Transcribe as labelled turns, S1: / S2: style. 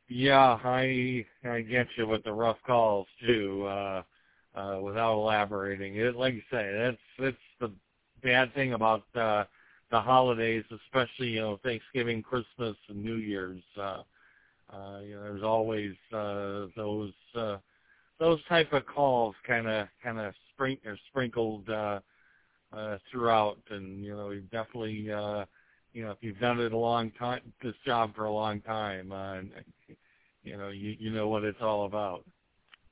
S1: Yeah, I get you with the rough calls too. Without elaborating, it like you say, that's the bad thing about the holidays, especially Thanksgiving, Christmas, and New Year's. There's always those type of calls kind of sprinkled throughout, and you definitely if you've done it a long time, this job for a long time, you know what it's all about.